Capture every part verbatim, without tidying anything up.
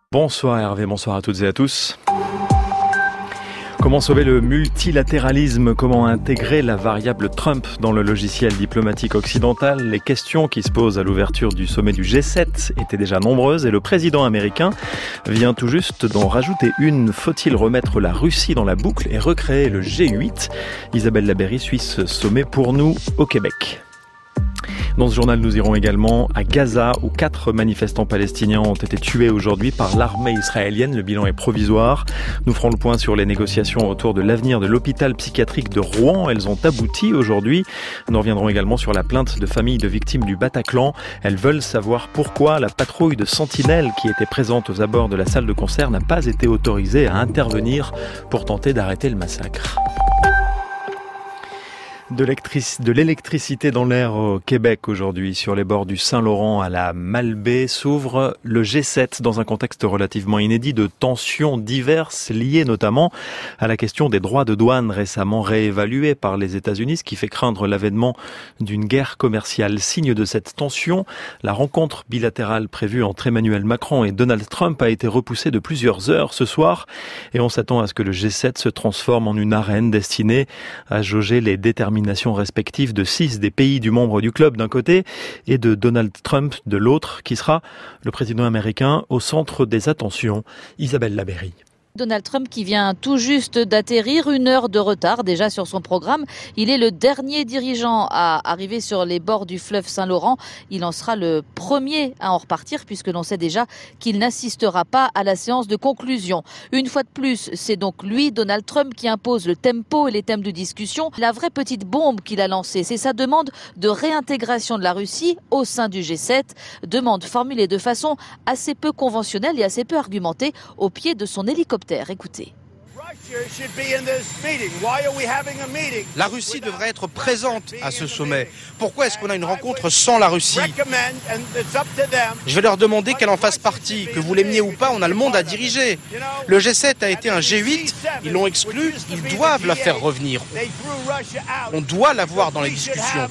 Bonsoir Hervé, bonsoir à toutes et à tous. Comment sauver le multilatéralisme? Comment intégrer la variable Trump dans le logiciel diplomatique occidental? Les questions qui se posent à l'ouverture du sommet du G sept étaient déjà nombreuses et le président américain vient tout juste d'en rajouter une. Faut-il remettre la Russie dans la boucle et recréer le G huit? Isabelle Labeyrie suit ce sommet pour nous au Québec. Dans ce journal, nous irons également à Gaza où quatre manifestants palestiniens ont été tués aujourd'hui par l'armée israélienne. Le bilan est provisoire. Nous ferons le point sur les négociations autour de l'avenir de l'hôpital psychiatrique de Rouen. Elles ont abouti aujourd'hui. Nous reviendrons également sur la plainte de familles de victimes du Bataclan. Elles veulent savoir pourquoi la patrouille de sentinelles qui était présente aux abords de la salle de concert n'a pas été autorisée à intervenir pour tenter d'arrêter le massacre. De, l'électric- de l'électricité dans l'air au Québec aujourd'hui. Sur les bords du Saint-Laurent à la Malbaie s'ouvre le G sept dans un contexte relativement inédit de tensions diverses liées notamment à la question des droits de douane récemment réévalués par les États-Unis, ce qui fait craindre l'avènement d'une guerre commerciale. Signe de cette tension, la rencontre bilatérale prévue entre Emmanuel Macron et Donald Trump a été repoussée de plusieurs heures ce soir et on s'attend à ce que le G sept se transforme en une arène destinée à jauger les déterminations respectives de six des pays du membre du club d'un côté et de Donald Trump de l'autre, qui sera le président américain au centre des attentions. Isabelle Labeyrie. Donald Trump qui vient tout juste d'atterrir, une heure de retard déjà sur son programme. Il est le dernier dirigeant à arriver sur les bords du fleuve Saint-Laurent. Il en sera le premier à en repartir puisque l'on sait déjà qu'il n'assistera pas à la séance de conclusion. Une fois de plus, c'est donc lui, Donald Trump, qui impose le tempo et les thèmes de discussion. La vraie petite bombe qu'il a lancée, c'est sa demande de réintégration de la Russie au sein du G sept. Demande formulée de façon assez peu conventionnelle et assez peu argumentée au pied de son hélicoptère. Écoutez. La Russie devrait être présente à ce sommet. Pourquoi est-ce qu'on a une rencontre sans la Russie? Je vais leur demander qu'elle en fasse partie. Que vous l'aimiez ou pas, on a le monde à diriger. Le G sept a été un G huit, ils l'ont exclu, ils doivent la faire revenir. On doit la voir dans les discussions.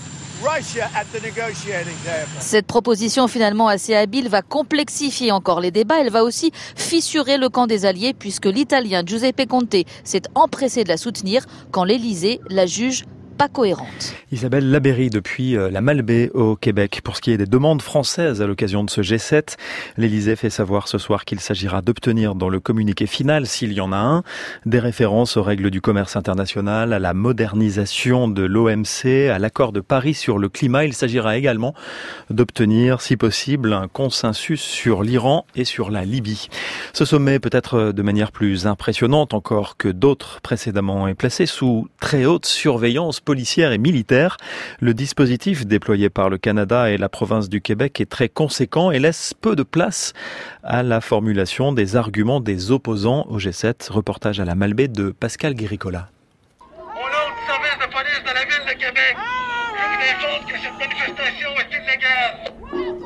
Cette proposition finalement assez habile va complexifier encore les débats. Elle va aussi fissurer le camp des alliés puisque l'Italien Giuseppe Conte s'est empressé de la soutenir quand l'Élysée la juge pas cohérente. Isabelle Labeyrie depuis la Malbaie au Québec. Pour ce qui est des demandes françaises à l'occasion de ce G sept, l'Élysée fait savoir ce soir qu'il s'agira d'obtenir dans le communiqué final, s'il y en a un, des références aux règles du commerce international, à la modernisation de l'O M C, à l'accord de Paris sur le climat. Il s'agira également d'obtenir, si possible, un consensus sur l'Iran et sur la Libye. Ce sommet, peut-être de manière plus impressionnante encore que d'autres précédemment, est placé sous très haute surveillance policière et militaire. Le dispositif déployé par le Canada et la province du Québec est très conséquent et laisse peu de place à la formulation des arguments des opposants au G sept. Reportage à la Malbaie de Pascal Guéricola. Au nom du service de police de la ville de Québec, je vous informe que cette manifestation est illégale.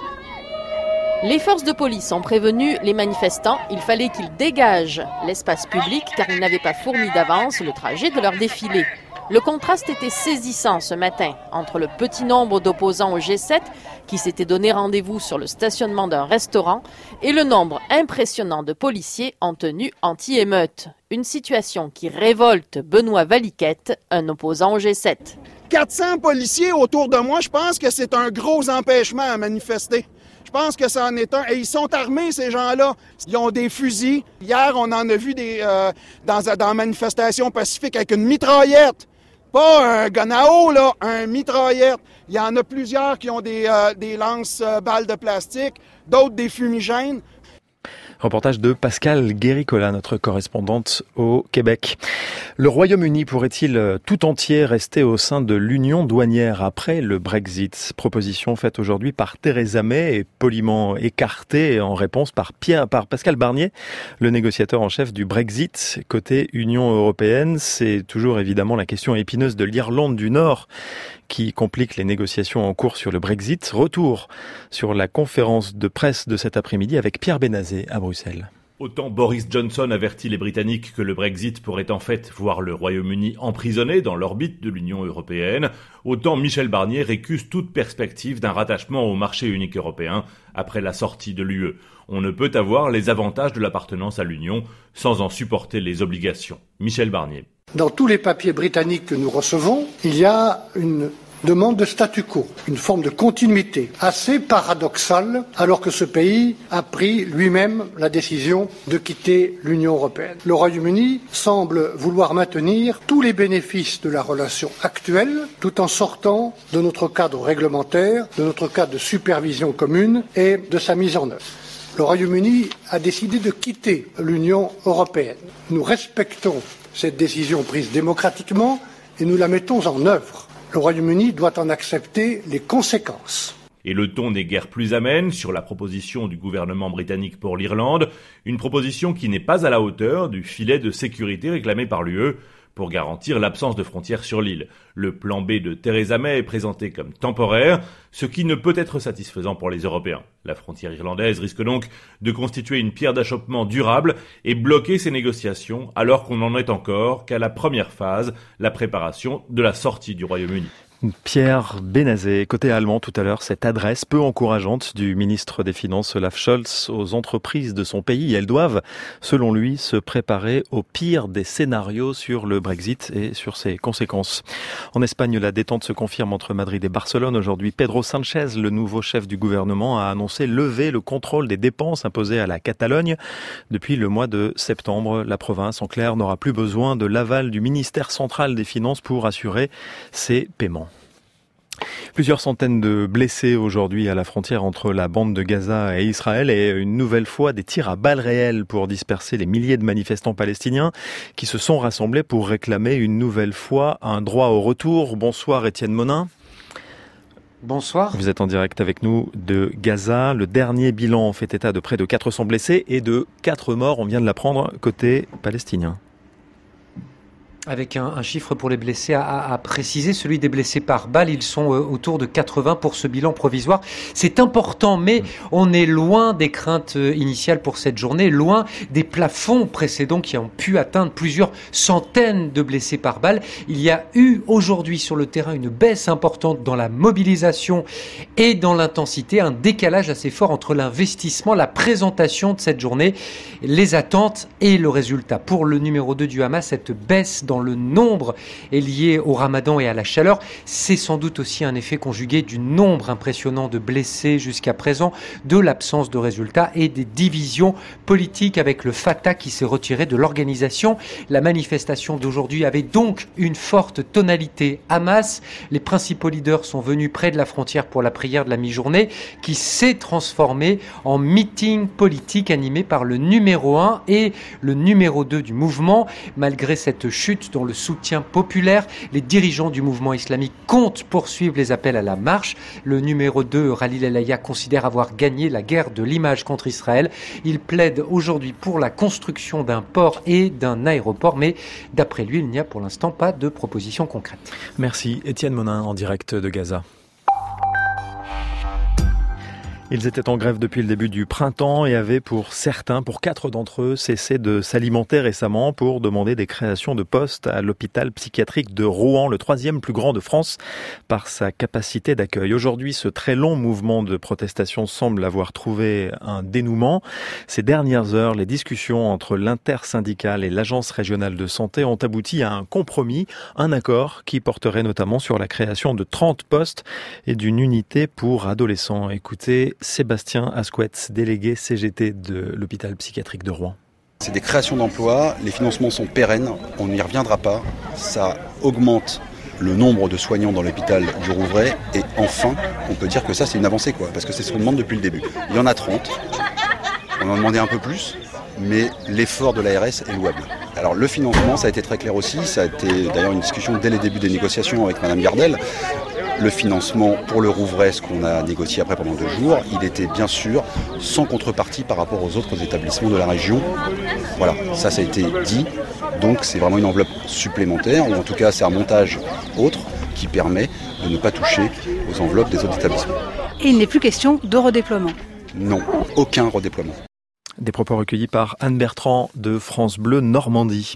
Les forces de police ont prévenu les manifestants. Il fallait qu'ils dégagent l'espace public car ils n'avaient pas fourni d'avance le trajet de leur défilé. Le contraste était saisissant ce matin entre le petit nombre d'opposants au G sept qui s'étaient donné rendez-vous sur le stationnement d'un restaurant et le nombre impressionnant de policiers en tenue anti-émeute. Une situation qui révolte Benoît Valiquette, un opposant au G sept. quatre cents policiers autour de moi, je pense que c'est un gros empêchement à manifester. Je pense que ça en est un. Et ils sont armés, ces gens-là. Ils ont des fusils. Hier, on en a vu des, euh, dans, dans la manifestation pacifique avec une mitraillette. Pas un gun à eau, là, un mitraillette. Il y en a plusieurs qui ont des, euh, des lance-balles de plastique, d'autres des fumigènes. Reportage de Pascal Guéricola, notre correspondante au Québec. Le Royaume-Uni pourrait-il tout entier rester au sein de l'Union douanière après le Brexit? Proposition faite aujourd'hui par Theresa May et poliment écartée en réponse par, Pierre, par Pascal Barnier, le négociateur en chef du Brexit. Côté Union européenne, c'est toujours évidemment la question épineuse de l'Irlande du Nord qui complique les négociations en cours sur le Brexit. Retour sur la conférence de presse de cet après-midi avec Pierre Benazet à Bruxelles. Autant Boris Johnson avertit les Britanniques que le Brexit pourrait en fait voir le Royaume-Uni emprisonné dans l'orbite de l'Union européenne, autant Michel Barnier récuse toute perspective d'un rattachement au marché unique européen après la sortie de l'U E. On ne peut avoir les avantages de l'appartenance à l'Union sans en supporter les obligations. Michel Barnier. Dans tous les papiers britanniques que nous recevons, il y a une demande de statu quo, une forme de continuité assez paradoxale alors que ce pays a pris lui-même la décision de quitter l'Union européenne. Le Royaume-Uni semble vouloir maintenir tous les bénéfices de la relation actuelle tout en sortant de notre cadre réglementaire, de notre cadre de supervision commune et de sa mise en œuvre. Le Royaume-Uni a décidé de quitter l'Union européenne. Nous respectons cette décision prise démocratiquement et nous la mettons en œuvre. Le Royaume-Uni doit en accepter les conséquences. Et le ton n'est guère plus amène sur la proposition du gouvernement britannique pour l'Irlande, une proposition qui n'est pas à la hauteur du filet de sécurité réclamé par l'U E pour garantir l'absence de frontières sur l'île. Le plan B de Theresa May est présenté comme temporaire, ce qui ne peut être satisfaisant pour les Européens. La frontière irlandaise risque donc de constituer une pierre d'achoppement durable et bloquer ces négociations alors qu'on n'en est encore qu'à la première phase, la préparation de la sortie du Royaume-Uni. Pierre Benazet, côté allemand tout à l'heure, cette adresse peu encourageante du ministre des Finances Olaf Scholz aux entreprises de son pays. Elles doivent, selon lui, se préparer au pire des scénarios sur le Brexit et sur ses conséquences. En Espagne, la détente se confirme entre Madrid et Barcelone. Aujourd'hui, Pedro Sánchez, le nouveau chef du gouvernement, a annoncé lever le contrôle des dépenses imposées à la Catalogne. Depuis le mois de septembre, la province, en clair, n'aura plus besoin de l'aval du ministère central des Finances pour assurer ses paiements. Plusieurs centaines de blessés aujourd'hui à la frontière entre la bande de Gaza et Israël et une nouvelle fois des tirs à balles réelles pour disperser les milliers de manifestants palestiniens qui se sont rassemblés pour réclamer une nouvelle fois un droit au retour. Bonsoir Étienne Monin. Bonsoir. Vous êtes en direct avec nous de Gaza. Le dernier bilan fait état de près de quatre cents blessés et de quatre morts, on vient de l'apprendre, côté palestinien. Avec un, un chiffre pour les blessés à, à, à préciser, celui des blessés par balle, ils sont euh, autour de quatre-vingts pour ce bilan provisoire. C'est important, mais on est loin des craintes euh, initiales pour cette journée, loin des plafonds précédents qui ont pu atteindre plusieurs centaines de blessés par balle. Il y a eu aujourd'hui sur le terrain une baisse importante dans la mobilisation et dans l'intensité, un décalage assez fort entre l'investissement, la présentation de cette journée, les attentes et le résultat. Pour le numéro deux du Hamas, cette baisse dans le nombre est liée au ramadan et à la chaleur. C'est sans doute aussi un effet conjugué du nombre impressionnant de blessés jusqu'à présent, de l'absence de résultats et des divisions politiques avec le Fatah qui s'est retiré de l'organisation. La manifestation d'aujourd'hui avait donc une forte tonalité Hamas. Les principaux leaders sont venus près de la frontière pour la prière de la mi-journée qui s'est transformée en meeting politique animé par le numéro un et le numéro deux du mouvement. Malgré cette chute dans le soutien populaire, les dirigeants du mouvement islamique comptent poursuivre les appels à la marche. Le numéro deux, Khalil El-Aya, considère avoir gagné la guerre de l'image contre Israël. Il plaide aujourd'hui pour la construction d'un port et d'un aéroport, mais d'après lui, il n'y a pour l'instant pas de proposition concrète. Merci Étienne Monin en direct de Gaza. Ils étaient en grève depuis le début du printemps et avaient pour certains, pour quatre d'entre eux, cessé de s'alimenter récemment pour demander des créations de postes à l'hôpital psychiatrique de Rouen, le troisième plus grand de France par sa capacité d'accueil. Aujourd'hui, ce très long mouvement de protestation semble avoir trouvé un dénouement. Ces dernières heures, les discussions entre l'intersyndicale et l'agence régionale de santé ont abouti à un compromis, un accord qui porterait notamment sur la création de trente postes et d'une unité pour adolescents. Écoutez Sébastien Asquette, délégué C G T de l'hôpital psychiatrique de Rouen. C'est des créations d'emplois, les financements sont pérennes, on n'y reviendra pas, ça augmente le nombre de soignants dans l'hôpital du Rouvray et enfin, on peut dire que ça c'est une avancée quoi, parce que c'est ce qu'on demande depuis le début. Il y en a trente, on en demandait un peu plus, mais l'effort de l'A R S est louable. Alors le financement, ça a été très clair aussi, ça a été d'ailleurs une discussion dès les débuts des négociations avec Madame Gardel. Le financement pour le Rouvray, ce qu'on a négocié après pendant deux jours, il était bien sûr sans contrepartie par rapport aux autres établissements de la région. Voilà, ça ça a été dit, donc c'est vraiment une enveloppe supplémentaire, ou en tout cas c'est un montage autre qui permet de ne pas toucher aux enveloppes des autres établissements. Et il n'est plus question de redéploiement ? Non, aucun redéploiement. Des propos recueillis par Anne Bertrand de France Bleu Normandie.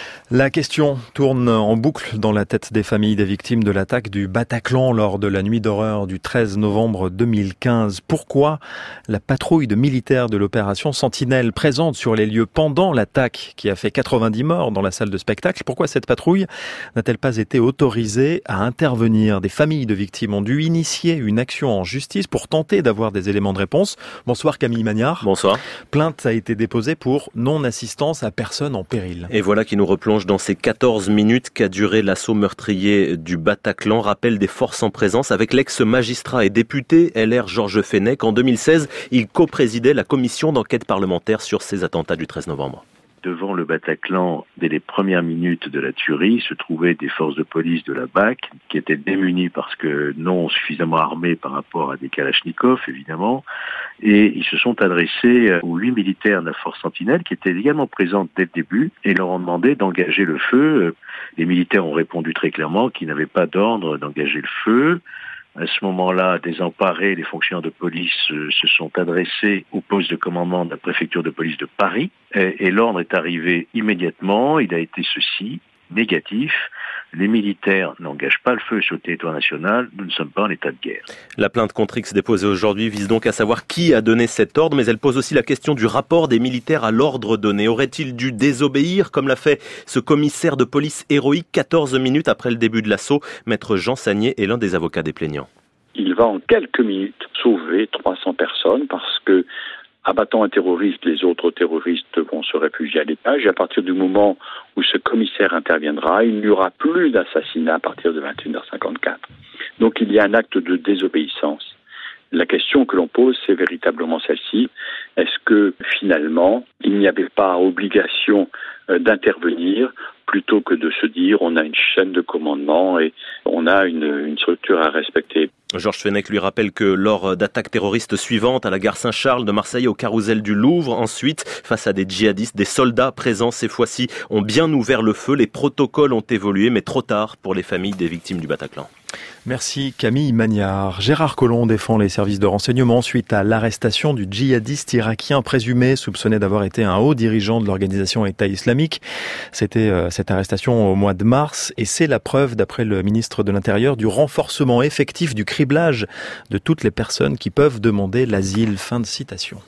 La question tourne en boucle dans la tête des familles des victimes de l'attaque du Bataclan lors de la nuit d'horreur du treize novembre deux mille quinze. Pourquoi la patrouille de militaires de l'opération Sentinelle présente sur les lieux pendant l'attaque qui a fait quatre-vingt-dix morts dans la salle de spectacle, pourquoi cette patrouille n'a-t-elle pas été autorisée à intervenir? Des familles de victimes ont dû initier une action en justice pour tenter d'avoir des éléments de réponse. Bonsoir Camille Magnard. Bonsoir. Plainte a été déposée pour non-assistance à personne en péril. Et voilà qui nous replonge dans ces quatorze minutes qu'a duré l'assaut meurtrier du Bataclan. Rappel des forces en présence avec l'ex-magistrat et député L R Georges Fenech. En deux mille seize, il co-présidait la commission d'enquête parlementaire sur ces attentats du treize novembre. Devant le Bataclan, dès les premières minutes de la tuerie, se trouvaient des forces de police de la B A C qui étaient démunies parce que non suffisamment armées par rapport à des kalachnikovs, évidemment. Et ils se sont adressés aux huit militaires de la force Sentinelle qui étaient également présents dès le début et leur ont demandé d'engager le feu. Les militaires ont répondu très clairement qu'ils n'avaient pas d'ordre d'engager le feu. À ce moment-là, désemparés, les fonctionnaires de police euh, se sont adressés au poste de commandement de la préfecture de police de Paris et, et l'ordre est arrivé immédiatement. Il a été ceci, négatif. Les militaires n'engagent pas le feu sur le territoire national, nous ne sommes pas en état de guerre. La plainte contre X déposée aujourd'hui vise donc à savoir qui a donné cet ordre, mais elle pose aussi la question du rapport des militaires à l'ordre donné. Aurait-il dû désobéir, comme l'a fait ce commissaire de police héroïque quatorze minutes après le début de l'assaut? Maître Jean Sagnier est l'un des avocats des plaignants. Il va en quelques minutes sauver trois cents personnes parce que, abattant un terroriste, les autres terroristes vont se réfugier à l'étage et à partir du moment où ce commissaire interviendra, il n'y aura plus d'assassinat à partir de vingt et une heures cinquante-quatre. Donc il y a un acte de désobéissance. La question que l'on pose, c'est véritablement celle-ci. Est-ce que finalement, il n'y avait pas obligation euh, d'intervenir plutôt que de se dire on a une chaîne de commandement et on a une, une structure à respecter? Georges Fenech lui rappelle que lors d'attaques terroristes suivantes à la gare Saint-Charles de Marseille, au Carrousel du Louvre, ensuite, face à des djihadistes, des soldats présents ces fois-ci ont bien ouvert le feu. Les protocoles ont évolué, mais trop tard pour les familles des victimes du Bataclan. Merci Camille Magnard. Gérard Collomb défend les services de renseignement suite à l'arrestation du djihadiste irakien présumé soupçonné d'avoir été un haut dirigeant de l'organisation État islamique. C'était euh, cette arrestation au mois de mars et c'est la preuve, d'après le ministre de l'Intérieur, du renforcement effectif du criblage de toutes les personnes qui peuvent demander l'asile. Fin de citation.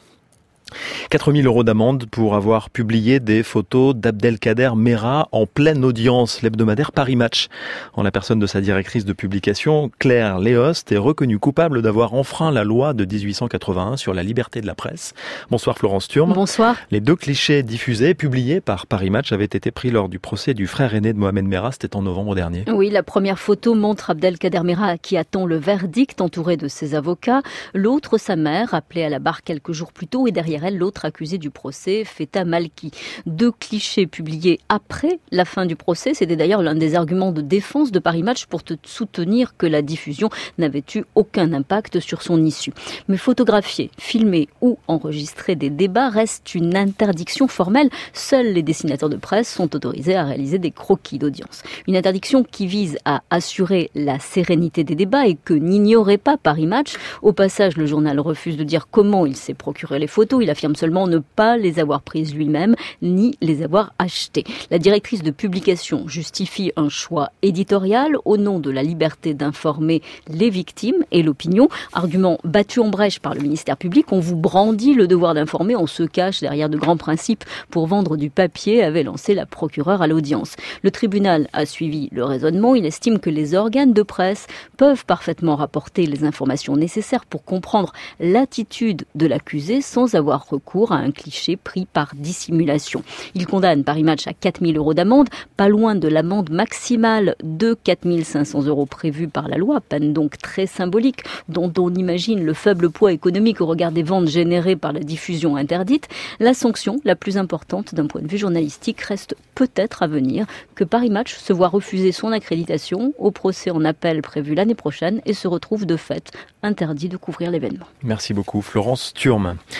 quatre mille euros d'amende pour avoir publié des photos d'Abdelkader Mera en pleine audience. L'hebdomadaire Paris Match, en la personne de sa directrice de publication, Claire Léost, est reconnue coupable d'avoir enfreint la loi de dix-huit cent quatre-vingt-un sur la liberté de la presse. Bonsoir Florence Thurm. Bonsoir. Les deux clichés diffusés, publiés par Paris Match, avaient été pris lors du procès du frère aîné de Mohamed Merah. C'était en novembre dernier. Oui, la première photo montre Abdelkader Mera qui attend le verdict entouré de ses avocats. L'autre, sa mère, appelée à la barre quelques jours plus tôt, et derrière elle, l'autre accusé du procès, Feta Malki. Deux clichés publiés après la fin du procès. C'était d'ailleurs l'un des arguments de défense de Paris Match pour te soutenir que la diffusion n'avait eu aucun impact sur son issue. Mais photographier, filmer ou enregistrer des débats reste une interdiction formelle. Seuls les dessinateurs de presse sont autorisés à réaliser des croquis d'audience. Une interdiction qui vise à assurer la sérénité des débats et que n'ignorait pas Paris Match. Au passage, le journal refuse de dire comment il s'est procuré les photos. Il affirme seulement ne pas les avoir prises lui-même, ni les avoir achetées. La directrice de publication justifie un choix éditorial au nom de la liberté d'informer les victimes et l'opinion. Argument battu en brèche par le ministère public, on vous brandit le devoir d'informer, on se cache derrière de grands principes pour vendre du papier, avait lancé la procureure à l'audience. Le tribunal a suivi le raisonnement, il estime que les organes de presse peuvent parfaitement rapporter les informations nécessaires pour comprendre l'attitude de l'accusé sans avoir recours à un cliché pris par dissimulation. Il condamne Paris Match à quatre mille euros d'amende, pas loin de l'amende maximale de quatre mille cinq cents euros prévue par la loi, peine donc très symbolique, dont on imagine le faible poids économique au regard des ventes générées par la diffusion interdite. La sanction la plus importante d'un point de vue journalistique reste peut-être à venir, que Paris Match se voit refuser son accréditation au procès en appel prévu l'année prochaine et se retrouve de fait interdit de couvrir l'événement. Merci beaucoup Florence Thurm.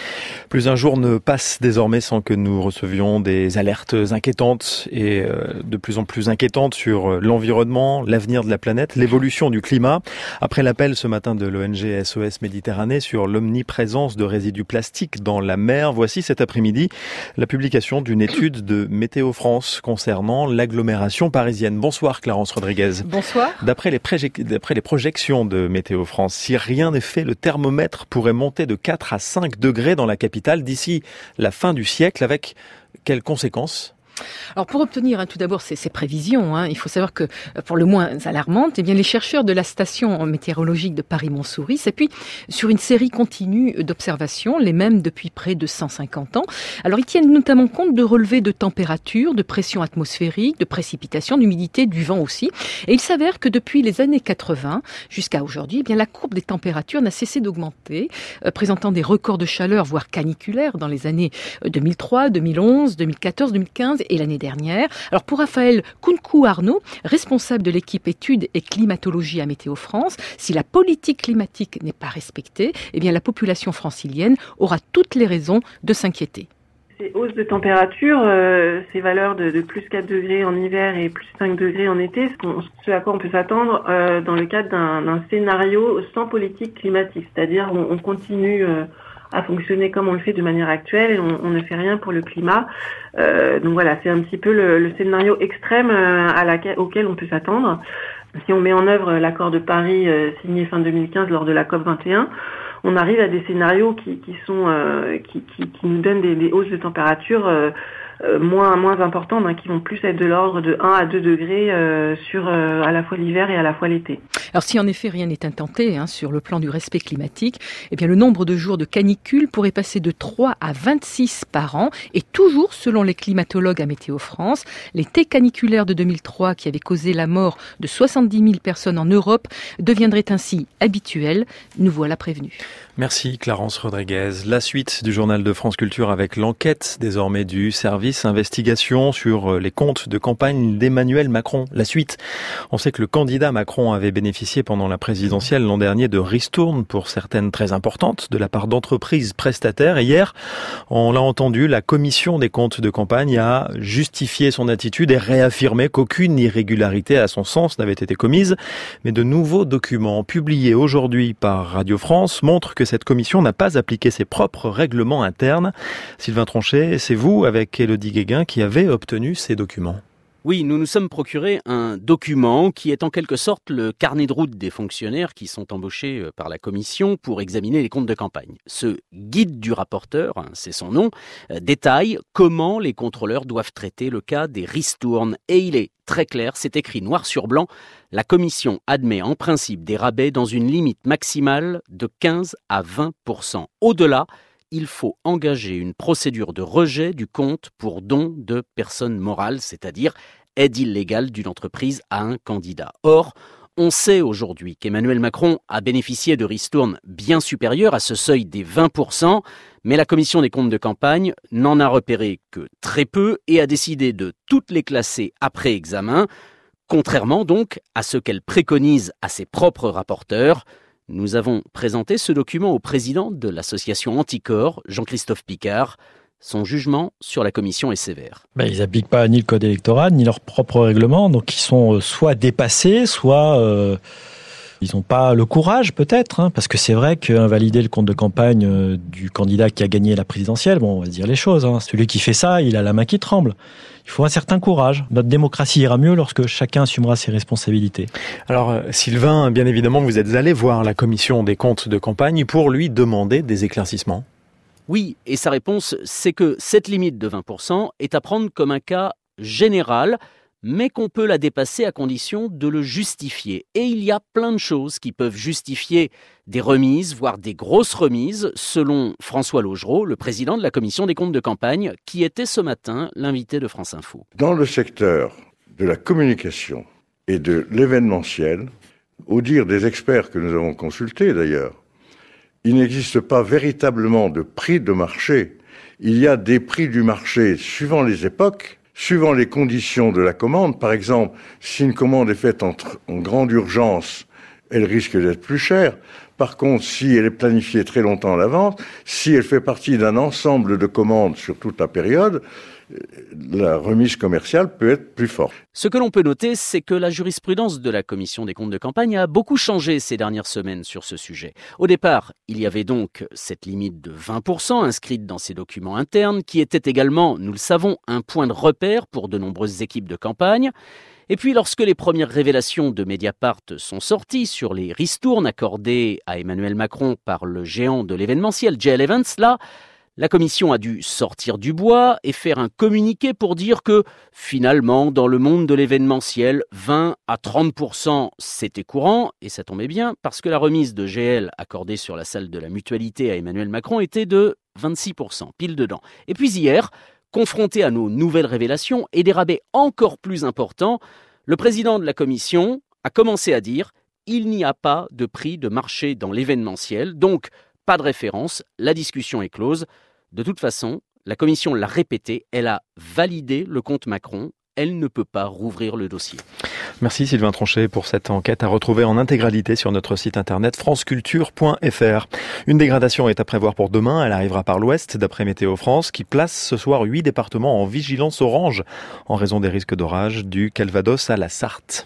Plus un jour ne passe désormais sans que nous recevions des alertes inquiétantes et de plus en plus inquiétantes sur l'environnement, l'avenir de la planète, l'évolution du climat. Après l'appel ce matin de l'O N G S O S Méditerranée sur l'omniprésence de résidus plastiques dans la mer, voici cet après-midi la publication d'une étude de Météo France concernant l'agglomération parisienne. Bonsoir Clarence Rodriguez. Bonsoir. D'après les, pré- d'après les projections de Météo France, si rien n'est fait, le thermomètre pourrait monter de quatre à cinq degrés dans la capitale d'ici la fin du siècle, avec quelles conséquences ? Alors pour obtenir hein, tout d'abord ces, ces prévisions, hein, il faut savoir que pour le moins alarmantes, eh bien les chercheurs de la station météorologique de Paris-Montsouris s'appuient sur une série continue d'observations, les mêmes depuis près de cent cinquante ans. Alors ils tiennent notamment compte de relevés de température, de pression atmosphérique, de précipitations, d'humidité, du vent aussi. Et il s'avère que depuis les années quatre-vingts jusqu'à aujourd'hui, eh bien la courbe des températures n'a cessé d'augmenter, euh, présentant des records de chaleur, voire caniculaires dans les années deux mille trois, deux mille onze, deux mille quatorze, deux mille quinze et l'année dernière. Alors pour Raphaël Kounkou-Arnaud, responsable de l'équipe études et climatologie à Météo France, si la politique climatique n'est pas respectée, eh bien la population francilienne aura toutes les raisons de s'inquiéter. Ces hausses de température, euh, ces valeurs de, de plus quatre degrés en hiver et plus cinq degrés en été, ce, ce à quoi on peut s'attendre euh, dans le cadre d'un, d'un scénario sans politique climatique, c'est-à-dire on, on continue euh, à fonctionner comme on le fait de manière actuelle et on, on ne fait rien pour le climat. Euh, donc voilà, c'est un petit peu le, le scénario extrême euh, à laquelle, auquel on peut s'attendre. Si on met en œuvre l'accord de Paris euh, signé fin deux mille quinze lors de la COP vingt et un, on arrive à des scénarios qui, qui sont euh, qui, qui, qui nous donnent des, des hausses de température euh, Euh, moins moins importantes, hein, qui vont plus être de l'ordre de un à deux degrés euh, sur euh, à la fois l'hiver et à la fois l'été. Alors si en effet rien n'est intenté hein, sur le plan du respect climatique, eh bien le nombre de jours de canicule pourrait passer de trois à vingt-six par an, et toujours selon les climatologues à Météo France, l'été caniculaire de deux mille trois qui avait causé la mort de soixante-dix mille personnes en Europe deviendrait ainsi habituel. Nous voilà prévenus. Merci Clarence Rodriguez. La suite du journal de France Culture avec l'enquête désormais du service investigation sur les comptes de campagne d'Emmanuel Macron. La suite. On sait que le candidat Macron avait bénéficié pendant la présidentielle l'an dernier de ristournes pour certaines très importantes de la part d'entreprises prestataires. Et hier, on l'a entendu, la commission des comptes de campagne a justifié son attitude et réaffirmé qu'aucune irrégularité à son sens n'avait été commise. Mais de nouveaux documents publiés aujourd'hui par Radio France montrent que cette commission n'a pas appliqué ses propres règlements internes. Sylvain Tronchet, c'est vous, avec Élodie Guéguin, qui avez obtenu ces documents. Oui, nous nous sommes procuré un document qui est en quelque sorte le carnet de route des fonctionnaires qui sont embauchés par la commission pour examiner les comptes de campagne. Ce guide du rapporteur, c'est son nom, détaille comment les contrôleurs doivent traiter le cas des ristournes. Et il est très clair, c'est écrit noir sur blanc, la commission admet en principe des rabais dans une limite maximale de quinze à vingt pour cent. Au-delà, il faut engager une procédure de rejet du compte pour don de personnes morales, c'est-à-dire aide illégale d'une entreprise à un candidat. Or, on sait aujourd'hui qu'Emmanuel Macron a bénéficié de ristournes bien supérieures à ce seuil des vingt pour cent, mais la commission des comptes de campagne n'en a repéré que très peu et a décidé de toutes les classer après examen, contrairement donc à ce qu'elle préconise à ses propres rapporteurs. Nous avons présenté ce document au président de l'association Anticorps, Jean-Christophe Picard. Son jugement sur la commission est sévère. Ben, ils n'appliquent pas ni le code électoral, ni leurs propres règlements, donc ils sont soit dépassés, soit euh, ils n'ont pas le courage peut-être, hein, parce que c'est vrai qu'invalider le compte de campagne euh, du candidat qui a gagné la présidentielle, bon, on va se dire les choses, hein, celui qui fait ça, il a la main qui tremble. Il faut un certain courage. Notre démocratie ira mieux lorsque chacun assumera ses responsabilités. Alors Sylvain, bien évidemment, vous êtes allé voir la commission des comptes de campagne pour lui demander des éclaircissements. Oui, et sa réponse, c'est que cette limite de vingt pour cent est à prendre comme un cas général, mais qu'on peut la dépasser à condition de le justifier. Et il y a plein de choses qui peuvent justifier des remises, voire des grosses remises, selon François Laugereau, le président de la commission des comptes de campagne, qui était ce matin l'invité de France Info. Dans le secteur de la communication et de l'événementiel, au dire des experts que nous avons consultés d'ailleurs, il n'existe pas véritablement de prix de marché. Il y a des prix du marché suivant les époques, suivant les conditions de la commande. Par exemple, si une commande est faite en, tr- en grande urgence elle risque d'être plus chère. Par contre, si elle est planifiée très longtemps à l'avance, si elle fait partie d'un ensemble de commandes sur toute la période, la remise commerciale peut être plus forte. Ce que l'on peut noter, c'est que la jurisprudence de la Commission des comptes de campagne a beaucoup changé ces dernières semaines sur ce sujet. Au départ, il y avait donc cette limite de vingt pour cent inscrite dans ces documents internes, qui était également, nous le savons, un point de repère pour de nombreuses équipes de campagne. Et puis, lorsque les premières révélations de Mediapart sont sorties sur les ristournes accordées à Emmanuel Macron par le géant de l'événementiel J L Events, là, la commission a dû sortir du bois et faire un communiqué pour dire que, finalement, dans le monde de l'événementiel, vingt à trente pour cent c'était courant, et ça tombait bien, parce que la remise de G L accordée sur la salle de la Mutualité à Emmanuel Macron était de vingt-six pour cent, pile dedans. Et puis hier, confronté à nos nouvelles révélations et des rabais encore plus importants, le président de la commission a commencé à dire « il n'y a pas de prix de marché dans l'événementiel, donc pas de référence, la discussion est close ». De toute façon, la commission l'a répété, elle a validé le compte Macron, elle ne peut pas rouvrir le dossier. Merci Sylvain Tronchet pour cette enquête à retrouver en intégralité sur notre site internet franceculture point f r. Une dégradation est à prévoir pour demain, elle arrivera par l'ouest d'après Météo France qui place ce soir huit départements en vigilance orange en raison des risques d'orage du Calvados à la Sarthe.